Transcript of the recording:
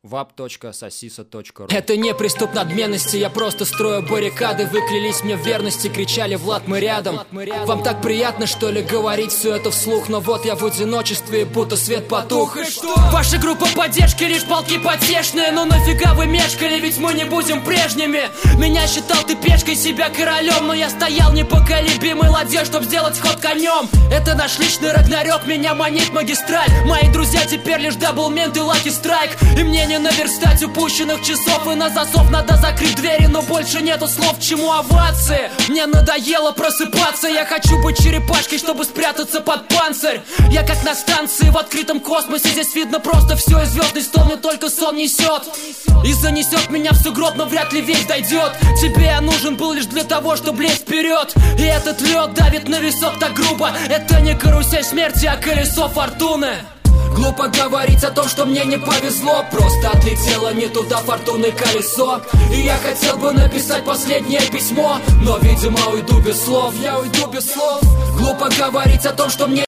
wap.sasisa.ru. Это не приступ надменности, я просто строю баррикады. Вы клялись мне в верности, кричали: Влад, мы рядом. Вам так приятно, что ли, говорить все это вслух? Но вот я в одиночестве, будто свет потух. И что? Ваша группа поддержки лишь полки потешные. Но нафига вы мешкали, ведь мы не будем прежними. Меня считал ты пешкой, себя королем, но я стоял непоколебимой ладьей, чтоб сделать ход конем. Это наш личный Рагнарёк, меня манит магистраль. Мои друзья теперь лишь даблмент и лаки страйк. И мне не наверстать упущенных часов, и на засов надо закрыть двери, но больше нету слов, к чему овации. Мне надоело просыпаться, я хочу быть черепашкой, чтобы спрятаться под панцирь. Я как на станции в открытом космосе, здесь видно просто все, и звездный стол мне только сон несет. И занесет меня в сугроб, но вряд ли весь дойдет. Тебе я нужен был лишь для того, чтобы лезть вперед. И этот лед давит на висок так грубо. Это не карусель смерти, а колесо фортуны. Глупо говорить о том, что мне не повезло. Просто отлетело не туда фортуны колесо. И я хотел бы написать последнее письмо, но, видимо, уйду без слов. Я уйду без слов. Глупо говорить о том, что мне